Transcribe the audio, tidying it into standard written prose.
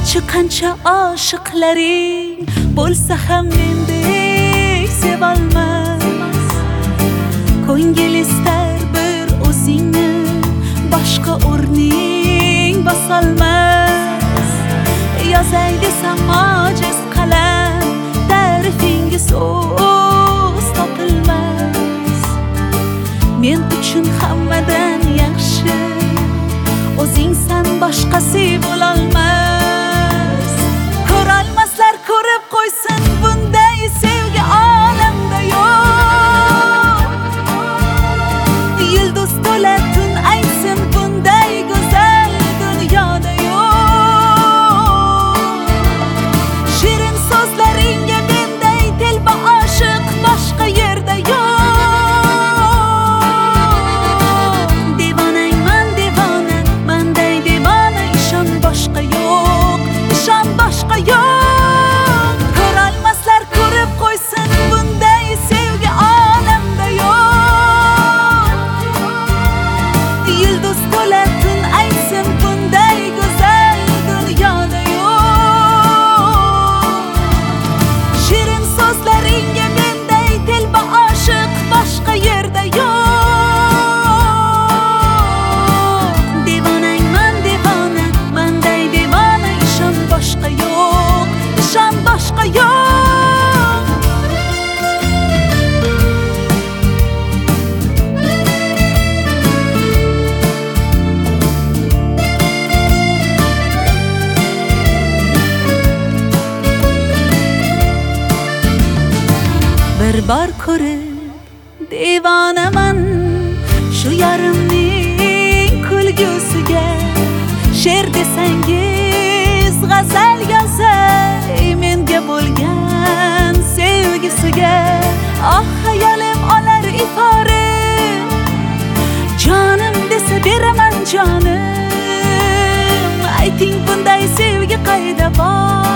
qancha oshiqlaring bo'lsa ham mendek sevolmas. Ko'ngil istar bir o'zingni, boshqa o'rning bosolmas. Yozay desam ojiz qalam, ta'rifinga so'z topilmas. Men uchun hammadan yaxshi o'zingsan, boshqasi bo'lolmas. Ko'rolmaslar ko'rib qo'ysin, bunday sevgi olamda yo'q. Yulduz to'la tun aytsin, bunday go'zal dunyoda yo'q. Shirin so'zlaringga menday telba oshiq boshqa yerda yo'q. Boshqa yo'q, ishon boshqa yo'q. Ko'rolmaslar ko'rib qo'ysin, bunday sevgi olamda yo'q. Yulduz to'la tun aytsin, bunday go'zal dunyoda yo'q. Shirin so'zlaringga menday telba oshiq boshqa yerda yo'q. Boshqa yo'q, ishon boshqa yo'q. Bir bor ko'rib devonaman shu yarimning kulgusiga. She'r desangiz g'azal yozay menga bo'lgan sevgisiga. Oh hayolim olar ifori, jonim desa beraman jonim. Ayting bunday sevgi qayda bor?